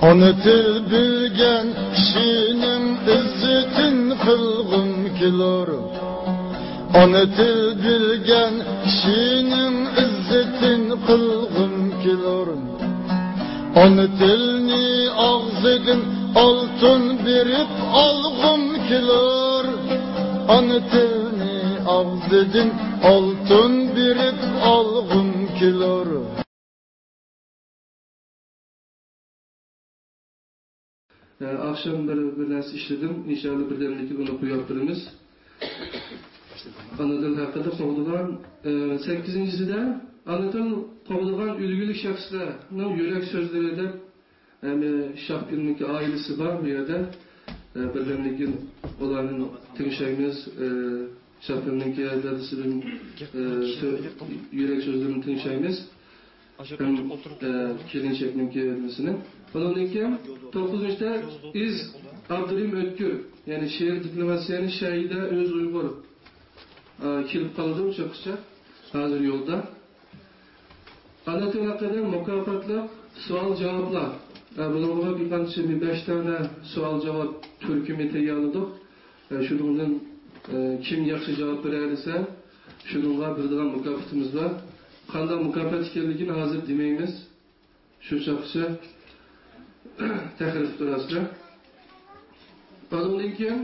Onu til bilgen kişinin izzetin kılgım kilor. Onu til bilgen kişinin izzetin kılgım kilor. Onu tilni ağzıdın altın birip algım kilor. Onu tilni ağzıdın altın birip algım kilor. Akşam bir narsa işledim. İnşallah birdenlikle bunu koyuyoruz. Anadolu hakkında qo'yilgan 8-de Anadolu qo'yilgan ulguli shaxslarning yurak so'zlari deb Shohbirniki oilasi bor bu yerda. Birdenlikle ularning tingshaymiz. Shohbirniki dadasining yurak so'zlarini tingshaymiz. Kelinchakniki nisini. Ondan keyin 9-da iz Abdurim Ötkür, yani şehir diplomasiyani şahida öz Uyg'ur kelib qoldi o'sha hozir yo'lda. Anadolu haqqida mukofotlar, savol-javoblar. Bunga bir qancha 5 tane savol-javob turkumi tayyorladik. Shuningdan kim yaxshi javob berarsa, shunga beradigan mukofotimiz bor. Qanday mukofot ekanligini hozir demaymiz. Shu shaxsga tahrif turasizlar. Ondan keyin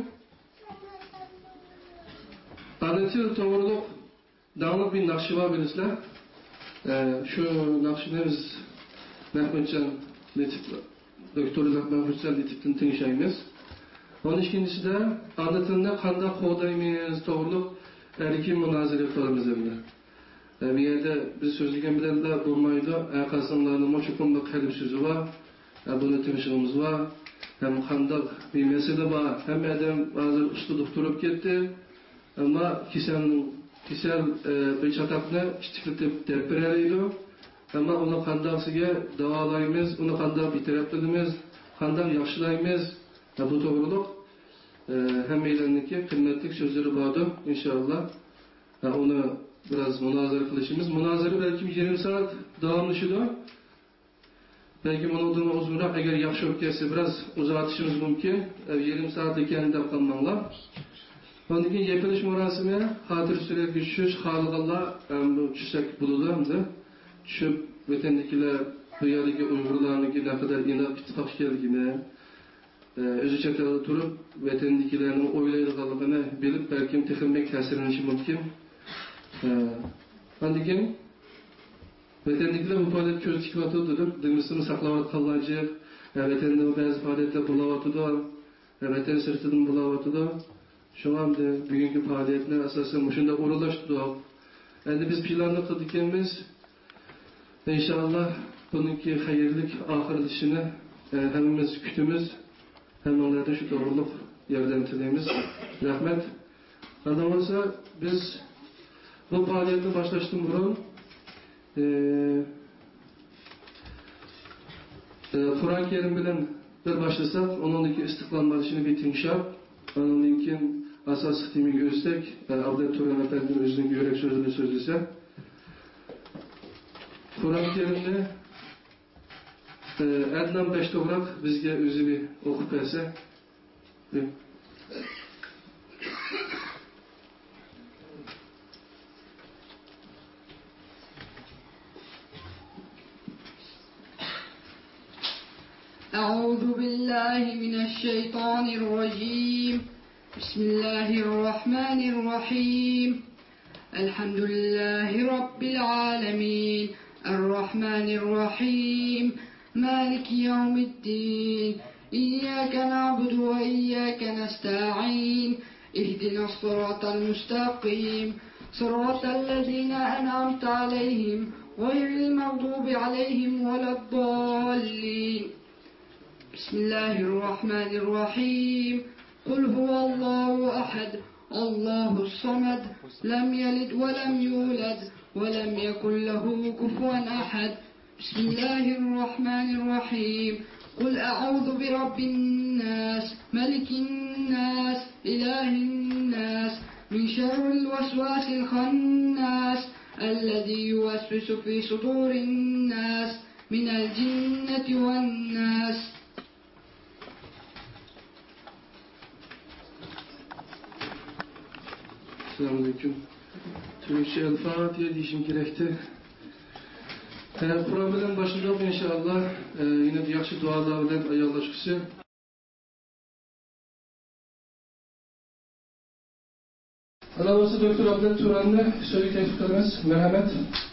Anadolu to'g'riliq davlat bir naqshi bor bilasizlar. Shu naqshni biz Mahmudjon doktor Mahmudjon Letipdan tingshaymiz. 12-sida odatda qanday qo'llaymiz to'g'riliq erkin munozara qilamiz endi. Bu yerda biz so'zlagan bilan bo'lmaydi. Aqasimlarning mo'chuqunda qalb so'zi bor. Bunu tingishimiz var. Hem qanday bir mesele var. Hem adam hozir ustida turib ketdi. Ama kisel bir çatakni kichiklatib deb beraydi. Ama uni qandaysiga davolaymiz, uni qanday bitirib qilamiz, qanday yaxshilaymiz. Bu to'g'riliq hammalarniki qimmatli so'zlari bordi inshaalloh. Uni biraz munozara qilishimiz. Munozara balki 20 soat davomlashadi. Belki bundan uzunroq agar yaxshi bo'lib ketsa biraz uzatishimiz mumkin. 20 soat ekan deb qolmanglar. Ondan keyin yepilish marosimi xotir suratiga tushish xalqlar tushsak bo'ladi. Tushib vatandagilar bu yerdagi Uyg'urlarniki naqadar inoq ittifoq ekanligini, o'zi chetda turib vatandagilarning o'ylaydiganligini bilib balkim texnik ta'sirlanishi mumkin. Ondan keyin vatandagilar bu faoliyat ko'z tikyotdi deb dinimizni saqlayotganlarga vatanda ba'zi faoliyatlar bo'layotdi, vatan sirtidan bo'layotdi. Shunga bugungi faoliyatlar asosan shunda o'ralashtirdik. Endi biz planni qildik. İnşallah bununki hayırlık ahirlişini hemimiz kütümüz, hemimlerden şu doğruluk yerden tileyimiz. Rahmet. Ondan olsa biz bu faaliyeti başlaştım burun. Kur'an-ı Kerim bilen bir başlasak, onundaki istiklal marşını bir tinşap, onundaki asas sistemi görsek, Abdülhamid Turan Efendi'nin özünün yürek sözünü sözlesek, Kur'an-ı Kerim'de Adnan Beştograk bizge özü bir okup verse. Euzu billahi mineşşeytanirracim. Bismillahirrahmanirrahim. Elhamdülillahi Rabbil alemin. الرحمن الرحيم مالك يوم الدين إياك نعبد وإياك نستعين اهدنا الصراط المستقيم صراط الذين أنعمت عليهم غير المغضوب عليهم ولا الضالين بسم الله الرحمن الرحيم قل هو الله أحد الله الصمد لم يلد ولم يولد ولم يكن له كفوا أحد بسم الله الرحمن الرحيم قل أعوذ برب الناس ملك الناس إله الناس من شر الوسواس الخناس الذي يوسوس في صدور الناس من الجنة والناس Selamünaleyküm. Türkçe El-Fatiha diyişim gerekti. Kur'an bilen başında inşallah yine de yaxşı dualar bilen ayarlaşışı. Alavası Doktor Abdel Turan'la söyle tevfiklerimiz. Merhamet.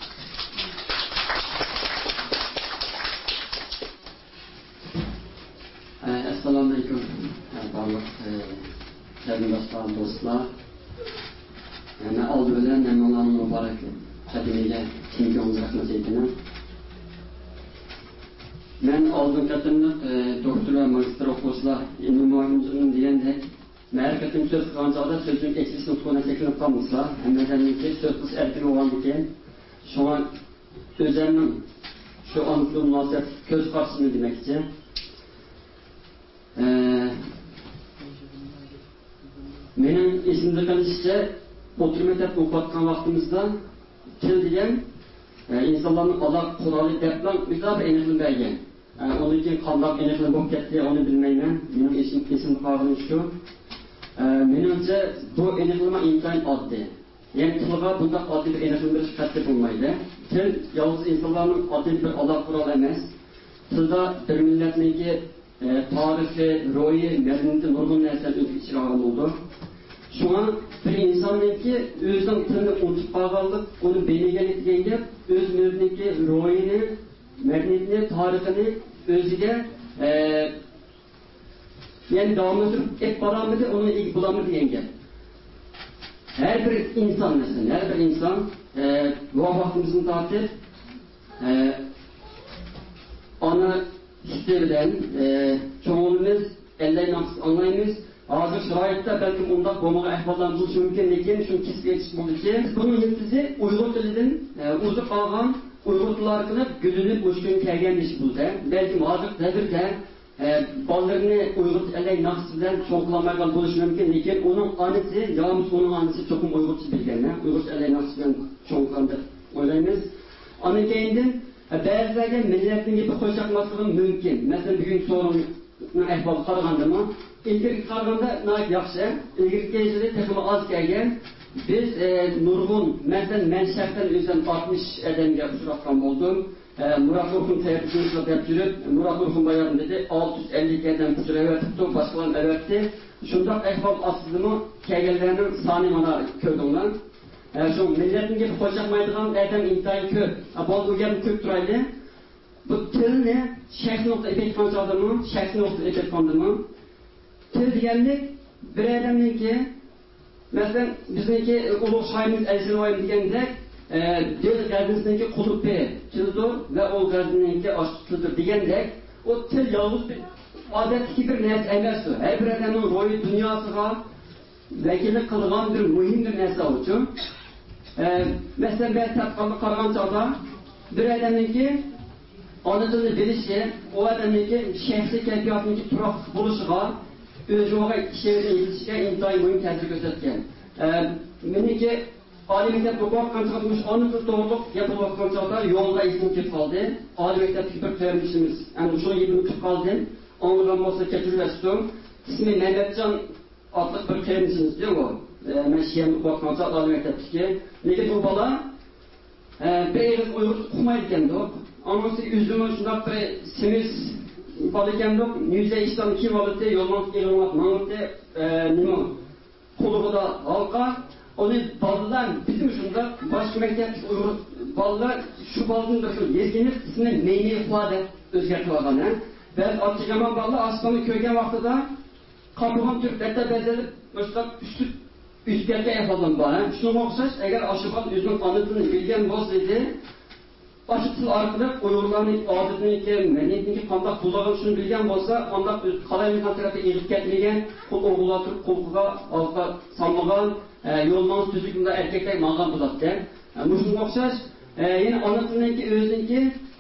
Assalamu alaikum. Barliq qarindoshlar, do'stlar. Men oldi bilan Allohning muborak qadimiga keng ko'ngil rahmat aytaman. Men oldin qatimliq doktor va magistr o'quvchilar ilm degandek ma'rifatim so'z qilgan chog'da so'zim eksis nutqini cheklab qolmasa, hammadanki so'z qilish erkin bo'lganligi shunga o'zimning shu anqil munosabat ko'z qarshini demoqchi. Benim esimde kalışça oturma tep okutkan vaktimizde til diyen insanların Allah kuralı deplan müdahale enekli belgen. Onun için kandak enekli bok etti onu bilmeymen. Benim isim kavramı şu. Menimce bu eneklime imkan addı. Yani tilga bunda adlı bir enekli bir şikayette bulmaydı. Til yalnız insanların adlı bir Allah kuralı emez. Tilda bir milletindeki tarihi, royu, medeniyeti, nurgun nesel özgü çırağın oldu. Şu an bir insandaki özden tilini unutup bağlandık, onu belirgelik diyengep, öz medeniyeti, royunu, medeniyetini, tarihini özüge yani devam edip hep paramızı onun ilk bulamı diyengep. Her bir insan mesela, her bir insan bu vaktimizin tartip onu işlerden çoğunluğumuz elden anlayımız hazır şirayette belki ondan boğmağa ehvaldan buluşu mümkün lekin şunu kesip yetişip buldu ki bunun yetisi Uygur dilinin uzun kalgan Uygurlar kılıp gülünüp uçkun kelgen iş buldu. Belki hazır devirde ballarını Uygur elden naksinden çoğulamayla buluşu mümkün lekin onun annesi yağımız onun annesi çokum Uygurcu bilgenler. Uygur elden naksinden çoğulandır. Oylayımız. Onun keyinden bazılarga milletning gibi qo'shaqmasligi mumkin. Mesela bugun sorunni ahvol qaragandimi, ilgari qaraganda nayt yaxshi, ilgari kelishida texmi oz kelgan. Biz nurg'un, mesela men shaxsan o'zim 60 odamga uchratgan bo'ldim. Murat Urxun tayyorlashni deb yurib, Murat Urxun bayon dedi, 650 odam uchratibdi, boshqalar albatta. Shundoq ahvol ostidami kelganlarning soni mana ko'rdinglar. Şu milletin gibi koşakmaydıgan adam intayı köp. Bol uyanıp köp duraydı. Bu til ne? Şahsi nokta epeytkan çaldırma, şahsi nokta epeytkandırma. Til diyenlik bir adamın ki, mesela bizdeki ulu şahimiz Elzirvayim diyendek, diyor gazinesindeki kulupi tildir ve o gazinesindeki aşkıdır diyendek, o til yalnız bir adetki bir nes emersi. Her bir adamın royu dünyasına vekillik kılgan bir mühim bir nesne için. Mesela ben tatkallık kargan çağda bir adamın ki anadını bilişi, o adamın ki şehsi keyfiyatının ki turak buluşuğa, özü oğa şehirde yetişken intayı mühim tezgir gözetken. Benim ki Ali Mektep okuyup çıkmış anadını doğruluk yapılmaktan çağda yolda isim ki kaldı. Ali Mektep'teki bir vermişimiz, yani şunu yedimi kaldı. Anladan olsa keçürleştim. İsmi Mehmetcan adlı bir kelimesiniz diyor o. Ben şiyemlik bakmanca Ali Mektep'teki. Lekin bu bala bir eğriz Uygur okumayken de o. Anası üzümün şundak bir semiz balıken de yüzde işten iki valıtı yolmak, eğrilmek, manlıkta nimo kuluğu da halka. Onu balılar bizim şunda başka mektepteki Uygur balılar şu balının da şu yezginip ismini meyni ifade özgerti vardan. Ben Atçıgaman balı aslanı köygen vaxtıda kapıhan Türkler'de bezelip başka üstlerge yapalım bana. Şuna okşaş, eğer aşıban üzümün anıtını bilgen olsaydı aşıksız arkalık Uygurların adetini ki, medeniyetini kandak kulağın şunu bilgen olsa, kandak kalayın tarafı eğilip getirgen, kul oğulatır, kulkuğa, altta sanmağın, yolmanız tüzükünde erkekler mağan bulattı. Şuna okşaş, yine anıtının ki, özün ki,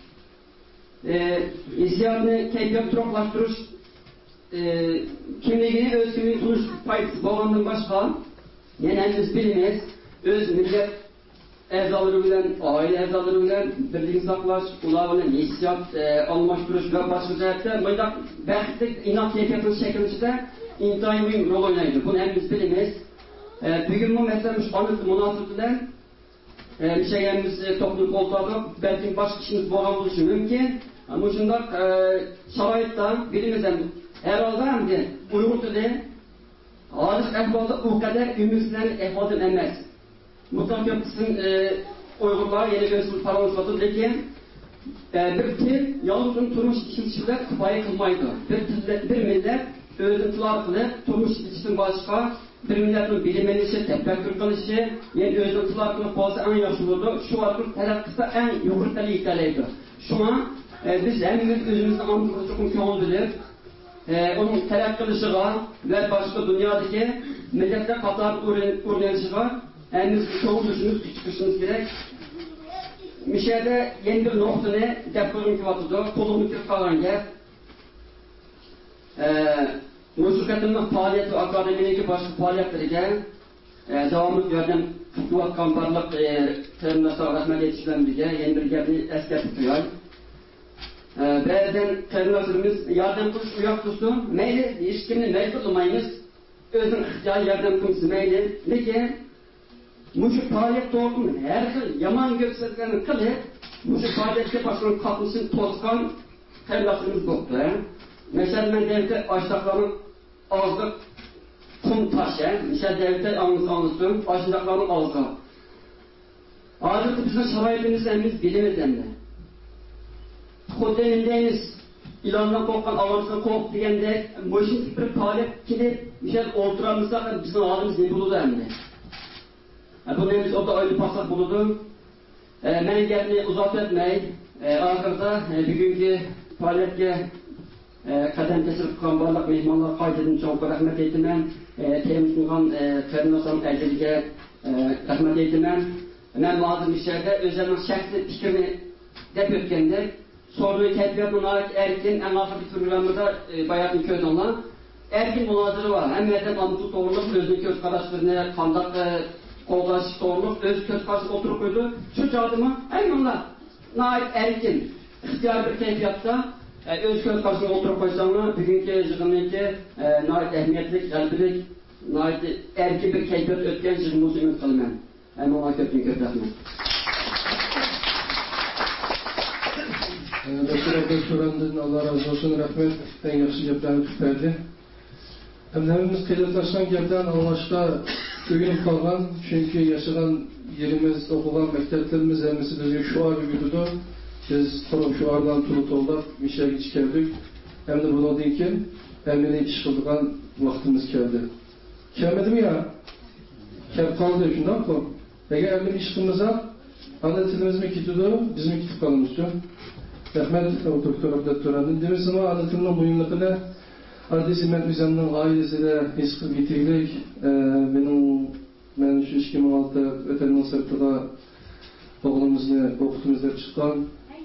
isyarını keyfiyat turaklaştırış, kimliğini öz kimliğini tutuş payısı bağlandığın başka, yani henüz biliniz, öz millet ezaları bilen, aile ezaları bilen, birliğini saklaş, ulağını hissiyat almıştırış ve başka cihette, mıydak belki inat keyfiyatının şekilinde intihai mühim rol oynaydı. Bunu henüz biliniz. Bugün bu mesela anıt münasebetiyle şeylerimiz topluluk oldu. Belki başka kişimiz bu olan oluşu mümkün. Ama şundak şaraytta birimizden herhalde hem de Uygur dili Arif ehvalda o kadar ümitsizlen ehvalden emez. Mutlaka yapısın Uygurlar yeni gözlük paramız vardır. Lekin bir til yalnızın turmuş ilişkiler kıfayı kılmaydı. Bir millet özüntüler kılıp turmuş ilişkinin başka bir milletin bilimlenişi, tefekkür kılışı, yani özüntüler kılıp bazı en yaşlıdır. Şu vakit terakkısı en yukarı tali iteleydi. Şu an biz hemimiz özümüzün anlamda çok mümkün bilir. Onun terakkılışıga ve başka dünyadaki milletler katar öğrenişiga hemimiz çoğu düşünüp küçüküşümüz gerek. Mişerde yeni bir noktayı deporum kivatıdı, kolunu kırıp kalan yer. Müzikatının faaliyeti ve akademideki başka faaliyetleriyle devamlı yerden tutuvat kamparlık terimlerine rahmet yetiştiğimizde yeni bir geldi eski tutuyor. Bazen terimlerimiz yardım kılıç uyak tutsun, meyli ilişkinin meyli olmayınız, özün ihtiyacı yardım kılıç meyli. Lekin müşrik faaliyet doğrultusu her xil yaman göstergelerni qilib, müşrik faaliyetga başlanıp katılışını tozgan terimlerimiz yoktu. Mesela ben devlete açlıklarının ağzı kum taşı, mesela devlete anlatsın, açlıklarının ağzı. Adeta bizim şaraitimizden biz bilimizden de. Kodemindeniz ilandan korkan avansına kork degende, müşrik bir faaliyet kilip, mesela oturamızda bizim ağzımız ne buldu hem de. Bu neyimiz o da öyle pasak buldu. Ben gelmeyi uzat etmeyi, ahırda bugünkü faaliyetke kadem kesip kambarlık mehmanlar kaydedin çok rahmet eytimen. Temizliğin karınasam eceliğe rahmet eytimen. Ben bazı bir şeyde özlerinin şahsi fikrini dep ötkende soruyu tedbiyatın olarak erkin en ahır bir programda bayatın köz olan erkin münazırı var. Hem yerden anıtı doğruluk, özünün köz karıştırını, kandak koldaşı doğruluk, öz köz karşı oturup koydu. Şu çağdımı hem onlar nail erkin, ihtiyar bir keyfiyatta öz köz karşısına oturup koysanlar, bugünkü yığınınki nail ehemmiyetlik, kalbilik, nail erkin bir keyfiyat ötken yığınımızı ümit kılmen. Hem ona kötüyün kötüyatmen. Doktor Allah razı olsun, rahmet, en yaxşı geplerini tüperdi. Hemlerimiz kıyılaşan gepten anlaşta köyünüp kalgan, çünkü yaşanan yerimiz, okulan mekteplerimiz hemisi bizge şuar yürüdü. Biz şuardan tulu tollap, işe geç geldik. Hem de bunu deyken, hemini iş kıldıgan vaktimiz geldi. Gelmedi mi ya? Kep kaldı, şundan mı? Eğer hemini iş kılmazsa, ana tilimiz mi kitiyordu, biz mi kitip kalmıştı? Rahmet doktor Abdülhamid Tören'in demiş ama anlatımının buyumlukuna Adres İmmet Müzem'nin ailesiyle his kıl getirdik. Ben şu 2006 ötenin sırtıda oğlumuzni okutumuzda çıkan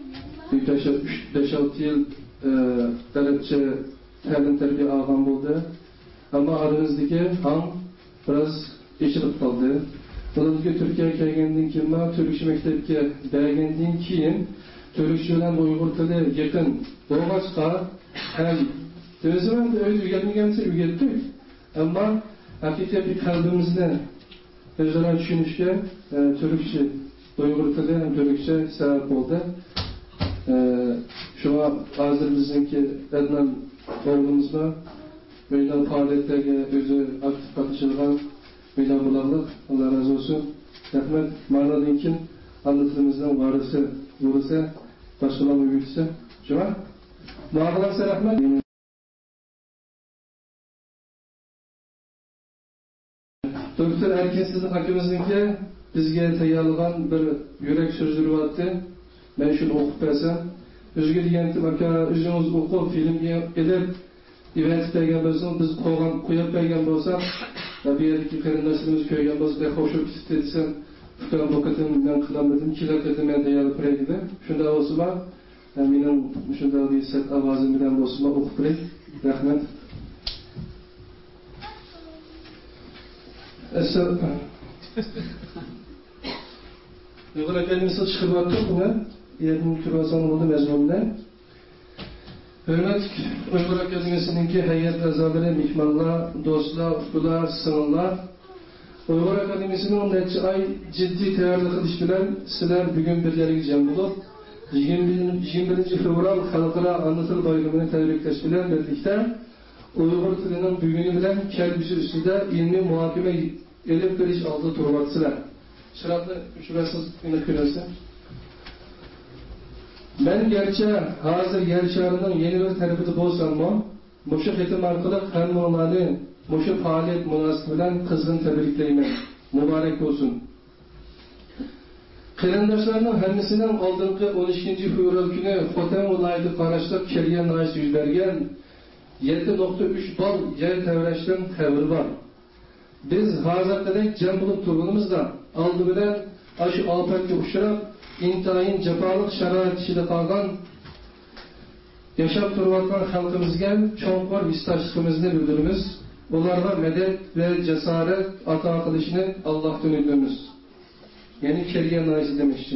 5-6 yıl talipçe ta'lim terbiye algan oldu. Ama aramızdaki ham biraz eşilip kaldı. Buradaki Türkiye'ye kelgenden keyin Türkçe mektepke bergenden keyin Türkçe bilen Uygur tili yakın bo'lg'achqa hem özümün de öyle ügelmegense ügeldik. Ama hakikaten bir kalbimizni özlere düşünüşke Türkçe, Uygur tili hem Türkçe sebep oldu. Şu an hazır bizimki Adnan oğlumuzla meydan faaliyetlerine özü aktif katışılgan meydan bulanlık. Allah razı olsun. Rahmet manadın için anlatımımızdan varısı vurursa başkalarına büyütse. Şuna muhafaza rahmet. Doktor erkensizlik hakimizinki bizge tayyorlagan bir yürek sözleri vardı. Ben şunu okup versem. Özge degentim aka özünüz okup filmge edip event bergen bolsa biz koyup bergen bolsak bir yerdeki qarindoshimiz ko'ygan bo'lsa hoşup ketdi desam tutan bokatim men qilamadim kelardi men tayyorlab beraydi. Shunda bo'lsa mening shunda bir set ovozim bilan bo'lsa o'qib beray. Rahmat. Uygur Akademisi çıkırbattı buna. 20 turasyon oldu mezmunda. Hürmet Uygur Akademisi'ninki heyet azaları, mihmanlar, dostlar, ufkular, sınırlar. Uyghur Akademisining necha oy jiddiy tayyorlik qilish bilan sizlar bugun birgalikda jam bo'lib 21 fevral xalqaro ona til bayramini tabriklash bilan birlikda Uyg'ur tilining buguni bilan kelgusi ustida ilmiy muhokama elib berish oldida turibsizlar. Shirotli uchrasiz ko'rasiz. Ben gerçi hazır yer şarının yeni bir tarafı bo'lsam-mu, mushu xetim orqali hammalarni mushu faoliyat munosabati bilan qizg'in tabriklayman. Muborak bo'lsin. Qarindoshlarning hammasining oldingi 12-fevral kuni Xotan viloyati qarashli kelgan noyis yuz bergan 7.3 bal yer tevrashdan xabar bor. Biz hozirda jam bo'lib turganimizda oldi bilan shu ofatga uchrab intayin jafoliq sharoit ichida qolgan yashab turayotgan xalqimizga cho'nqur hisdoshligimizni bildiramiz. Ularga madad va jasorat ato qilishni Allohdan o'tamiz. Ya'ni kelgan noyis demoqchi.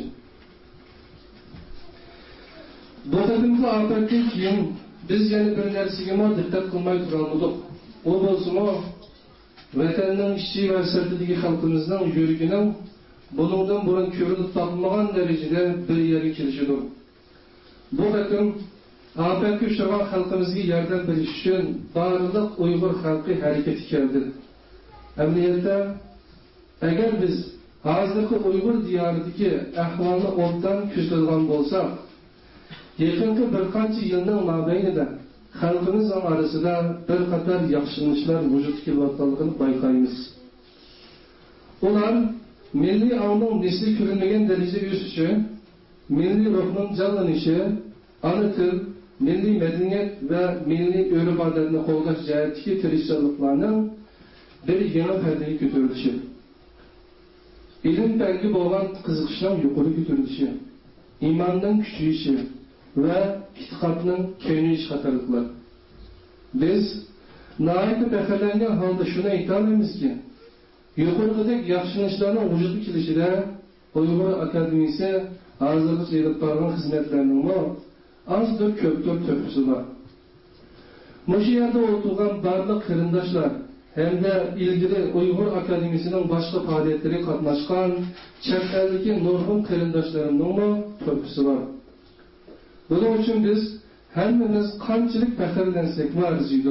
Bu qadimgi ofatdan keyin biz yana bir narsaga diqqat qilmay turgandik. U bo'lsa-mu vatanning ichki va sirtidagi xalqimizning yurigining bundan burun ko'rilib topilmagan darajada bir yerga kelishidir. Bu qatim ofatga uchragan xalqimizga yordam berish uchun barliq Uyg'ur xalqi harakatga keldi. Amaliyotda agar biz hozirgi Uyg'ur diyoridagi ahvolni obdan ko'zlagan bo'lsak, yaqinqi bir qancha yilning mobaynida xalqimiz orasida bir qator yaxshilanishlar vujudga kelayotganligini bayqaymiz. Ular milliy ongning nesli ko'rinmagan darajaga o'sishi, milliy ruhning jonlanishi, ona til, milliy madaniyat va milliy urf-odatni qo'llash jihatdagi tirishchiliklarning bir yangi pardaga ko'tarilishi, ilm-fanga bo'lgan qiziqishning yuqori ko'tarilishi, iymonning kuchayishi va e'tiqodning kengayishi qatorliqlar. Biz nihoyatda faxrlangan holda shuni aytamolamizki, yuqoridagi yaxshilanishlarning vujudga kelishida Uyg'ur Akademiyasi hozirgacha elib borgan xizmatlarning azdir ko'pdir to'pisi bor. Mushu yerda o'tirgan barliq qarindoshlar hamda ilgari Uyg'ur Akademiyasining boshqa faoliyatlariga qatnashgan chet eldagi nurg'un qarindoshlarimning to'pisi bor. Buning uchun biz hammamiz qanchalik faxrlansak arziydi.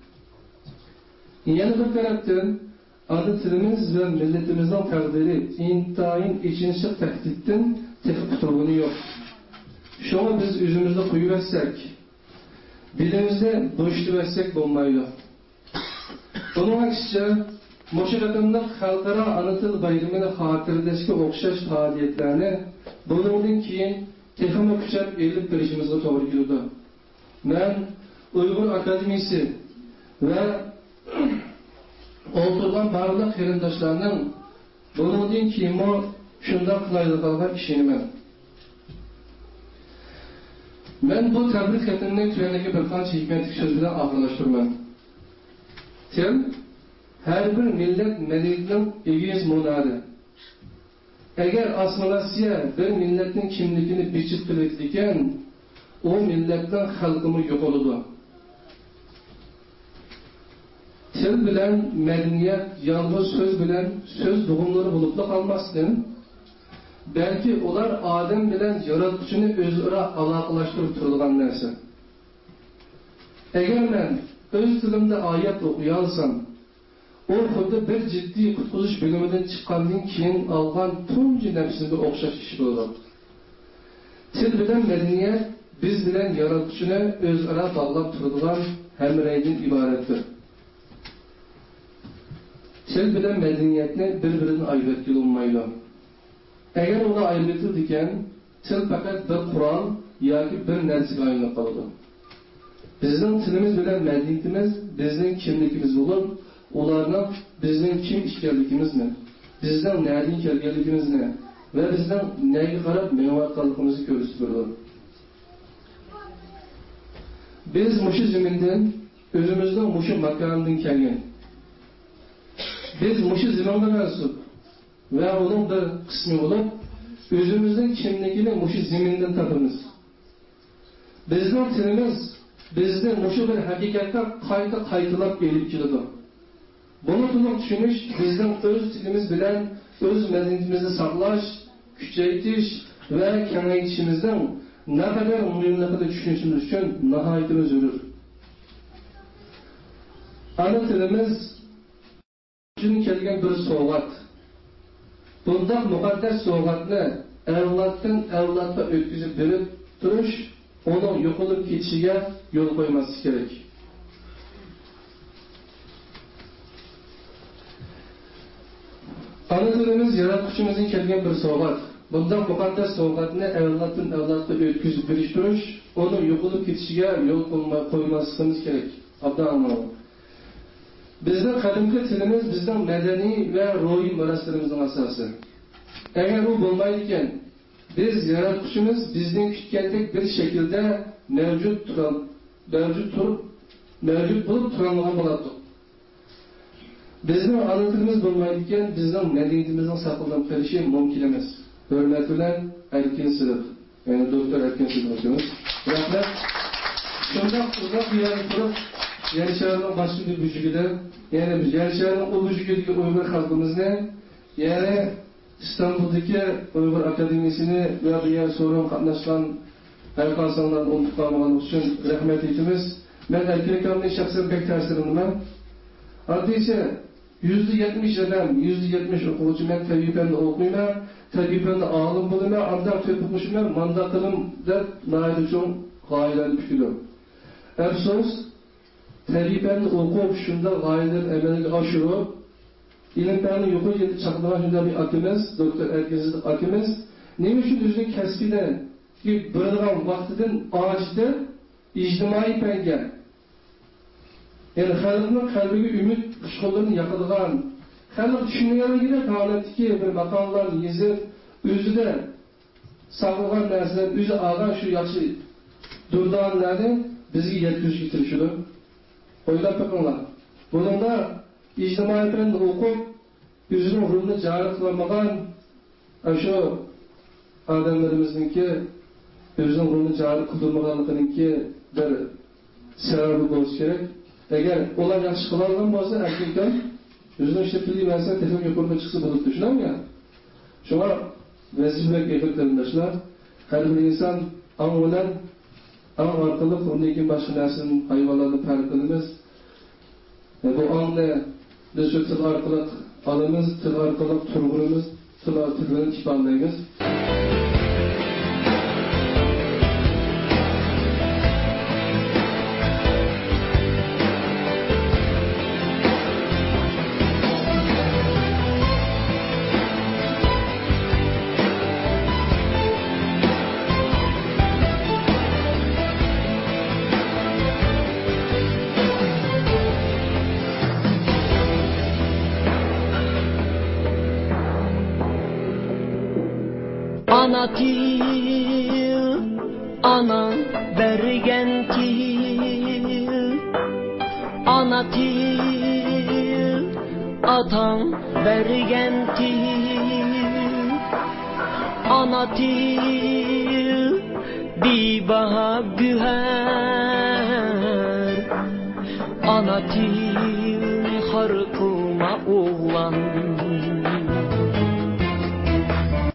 Yana bir tarafdan ana tilimiz ve milletimizden taqdiri intayin ichinchi tahdiddan tepib turgani yo'q. Şunu biz özümüzde koyuversak, dilimizde boşluversak bo'lmaydi. Bunun aksice, mushu qatimda xalqaro ana til bayramini xotirlashga o'xshash faoliyatlarni bundan keyin texnik kuchab elib berishimizga to'g'ri keldi. Men Uyg'ur Akademiyasi ve o'tirgan barliq qarindoshlarning bundan keyin shunday qilaydiganlarga ishonaman. Men bu tabrik xatimni tuyanagi bir qancha hikmatli so'z bilan oxirlashtiraman. Til har bir millat madaniyatining egiz monadi. Agar assimilyatsiya bir millatning kimligini bichib qilib ekan, o millatdan xalqimi yo'qoladi. Til bilan madaniyat yalnız söz bilan söz bo'g'imlari bo'lib qolmasdan, belki ular odam bilan yaratuvchini o'zaro aloqalashtirib turadigan narsa. Agar men o'z tilimda oyat o'qiy olsam, u xuddi bir jiddiy qutquzish bo'limidan chiqqandan keyin olgan tunji nafsimga o'xshash ish bo'ladi. Til bilan madaniyat biz bilan yaratuvchini o'zaro bog'lab turadigan hamraydan iboratdir. Til bilan madaniyatni bir-biridan ayirib bo'lmaydi. Agar uni ayirib ekan, til faqat bir qurol yoki bir narsaga aylanib qoladi. Bizning tilimiz bilan madaniyatimiz bizning kimligimiz bo'lib, ularning bizning kim ekanligimizni, bizning nereden kelganligimizni va bizning nega qarab menayotganligimizni ko'rsatadi. Biz mushu zamindan, o'zimizning mushu makondan kelgan. Biz mushu zamonga mansub ve onun bir kısmı olup, özümüzün kimligini mushu zamindan topamiz. Bizning tilimiz bizni mushu bir haqiqatga qayta qaytalab elib keladi. Bunu to'liq tushunish bizning o'z tilimiz bilan o'z madaniyatimizni saqlash, kuchaytirish va kengaytirishimizning naqadar muhimligini tushunishimiz uchun nihoyatda zarur. Ana tilimiz uchun kelgan bir sovg'at. Bunday muqaddas sovg'atni avloddan avlodga o'tkazib berib turish, uning yo'qolib ketishiga yo'l qo'ymaslik kerak. Ana tilimiz yaratuvchimizdan kelgan bir sovg'at. Bunday muqaddas sovg'atni avloddan avlodga o'tkazib berish turish, uning yo'qolib ketishiga yo'l qo'ymasligimiz kerak. Abdallah. Bizning qadimgi tilimiz bizning madaniy va ruhiy meroslarimizning asosi. Agar u bo'lmaydi ekan, biz yaratuvchimiz bizning kutgandek bir shaklda mavjud bo'lib turadigan bo'ladi. Bizning ana tilimiz bo'lmaydi ekan, bizning madaniyatimizning saqlanib qolishi mumkin emas. Hurmat bilan Erkin Sidiq, ya'ni doktor Erkin Sidiq hocamiz. Rahmat. Shundoq uzoq yillar turib Yerşehir'in başka bir büyüğüde, yani Yerşehir'in o büyüğüdeki Uygur halkımızla, yani İstanbul'daki Uygur Akademisi'ni ve diğer sorun katlaşılan halkasanların unutulamadığı için rahmet etimiz. Ben Erkin Ekam'ın şahsen pek tersirim ben. Adıysa %70 adam, %70 okulucu ben tecrübemde okuyma, tecrübemde ağlım bulunma, amdak tepukmuşum mandatlarım da nail için gayeler düşüyor. Ersos, tecrübemde okuyup şunda gayeler emelini aşırıp, ilimlerini yukarı yedi çakmadan şunda bir akimiz, Doktor Erkin Sidiq akimiz, neymiş şu düzgün kesbiden ki bırılan vaktiden ağaçta ictimai penge, yani halkın kalbine ümit kuşkullarını yakıldığan, halk düşünmeyen gibi davletteki bir makamlarını yazıp, özü de sağlığa mersilen, özü ağdan şu yaxşı durduğanları bizi yetküz getirişidir. Oylap bakınlar. Bunun da ictimai penge okup, özünün ruhunu cari kılamadan, şu adamlarımızınki, özünün ruhunu cari kıldırmaganlıkınınki bir sebebi olması gerek. Eğer olan yaxşı kılardan olsa erkekten özünün işletildiği mesela telefon yukarıda çıksa bulup düşünen ya. Şuna vazifelik efektlerindeciler. Her bir insan anılan an arkalık ondaki başka nersinin hayvanlarını perkınımız. Bu anla biz şu tıl arkalık alımız, tıl arkalık turgurumuz, tıl arkalık kipanlayımız. Ana til, ana bergen til, ana til, atan bergen til, ana til, bibaha güher, ana til, harkuma oğlan.